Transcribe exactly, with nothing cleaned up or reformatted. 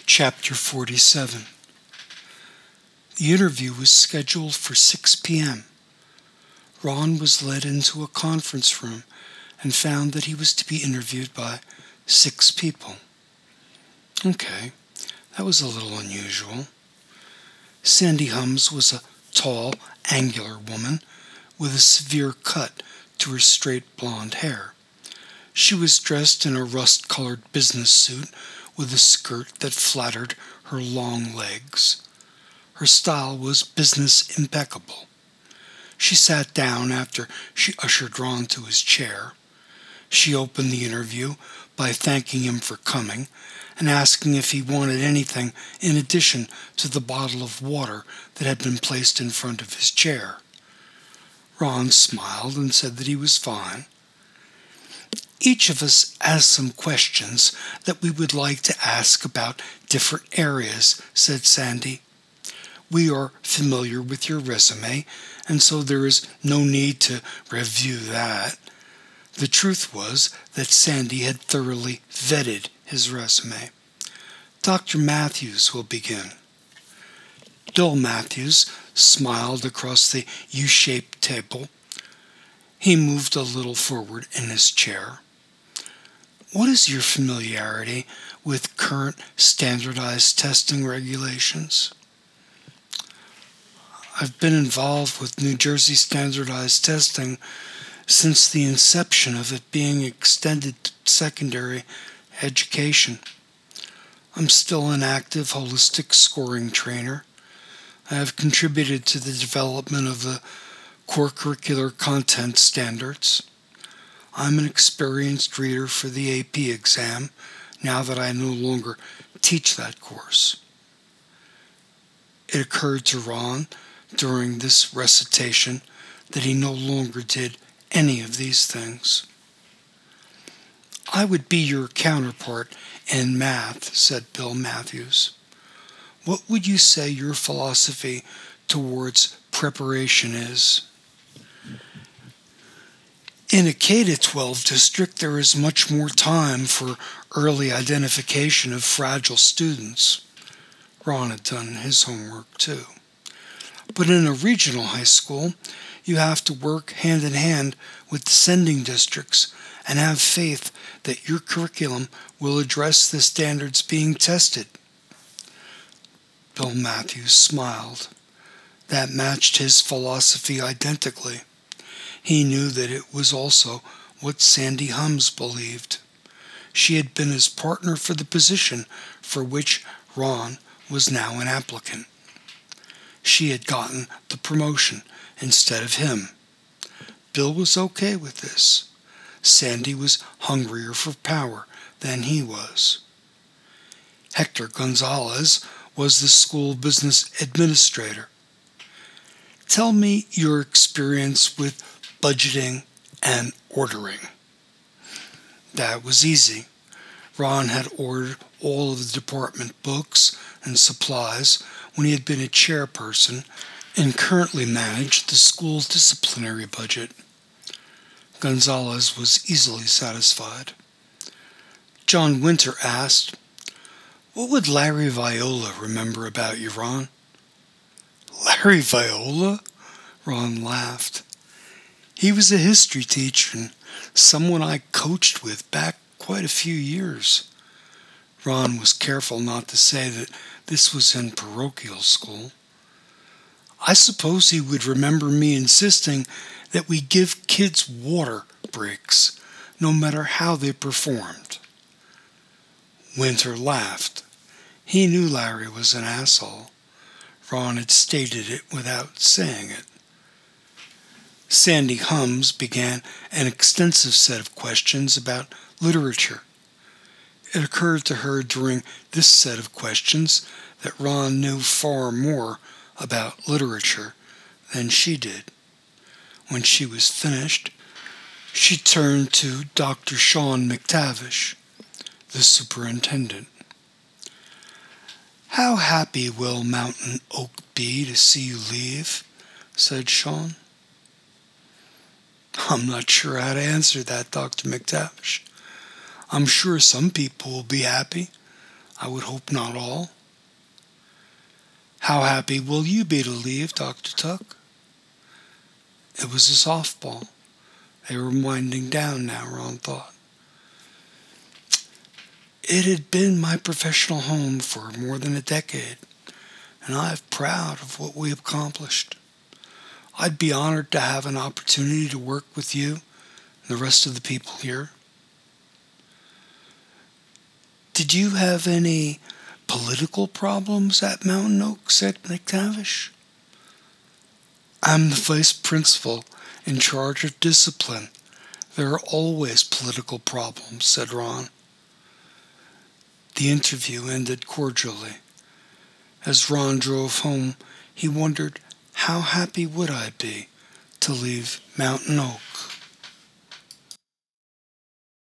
Chapter forty-seven. The interview was scheduled for six p.m. Ron was led into a conference room and found that he was to be interviewed by six people. Okay, that was a little unusual. Sandy Hums was a tall, angular woman with a severe cut to her straight blonde hair. She was dressed in a rust-colored business suit with a skirt that flattered her long legs. Her style was business impeccable. She sat down after she ushered Ron to his chair. She opened the interview by thanking him for coming and asking if he wanted anything in addition to the bottle of water that had been placed in front of his chair. Ron smiled and said that he was fine. Each of us has some questions that we would like to ask about different areas, said Sandy. We are familiar with your resume, and so there is no need to review that. The truth was that Sandy had thoroughly vetted his resume. Doctor Matthews will begin. Bill Matthews smiled across the U-shaped table. He moved a little forward in his chair. What is your familiarity with current standardized testing regulations? I've been involved with New Jersey standardized testing since the inception of it being extended to secondary education. I'm still an active holistic scoring trainer. I have contributed to the development of the core curricular content standards. I'm an experienced reader for the A P exam now that I no longer teach that course. It occurred to Ron during this recitation that he no longer did any of these things. I would be your counterpart in math, said Bill Matthews. What would you say your philosophy towards preparation is? In a K to twelve district, there is much more time for early identification of fragile students. Ron had done his homework too. But in a regional high school, you have to work hand in hand with the sending districts and have faith that your curriculum will address the standards being tested. Bill Matthews smiled. That matched his philosophy identically. He knew that it was also what Sandy Hums believed. She had been his partner for the position for which Ron was now an applicant. She had gotten the promotion instead of him. Bill was okay with this. Sandy was hungrier for power than he was. Hector Gonzalez was the school business administrator. Tell me your experience with budgeting and ordering. That was easy. Ron had ordered all of the department books and supplies when he had been a chairperson and currently managed the school's disciplinary budget. Gonzalez was easily satisfied. John Winter asked, What would Larry Viola remember about you, Ron? Larry Viola? Ron laughed. He was a history teacher and someone I coached with back quite a few years. Ron was careful not to say that this was in parochial school. I suppose he would remember me insisting that we give kids water breaks, no matter how they performed. Winter laughed. He knew Larry was an asshole. Ron had stated it without saying it. Sandy Hums began an extensive set of questions about literature. It occurred to her during this set of questions that Ron knew far more about literature than she did. When she was finished, she turned to Doctor Sean McTavish, the superintendent. How happy will Mountain Oak be to see you leave? Said Sean. I'm not sure how to answer that, Doctor McTavish. I'm sure some people will be happy. I would hope not all. How happy will you be to leave, Doctor Tuck? It was a softball. They were winding down now, Ron thought. It had been my professional home for more than a decade, and I am proud of what we have accomplished. I'd be honored to have an opportunity to work with you and the rest of the people here. Did you have any political problems at Mountain Oak? Said McTavish. I'm the vice principal in charge of discipline. There are always political problems, said Ron. The interview ended cordially. As Ron drove home, he wondered, how happy would I be to leave Mountain Oak?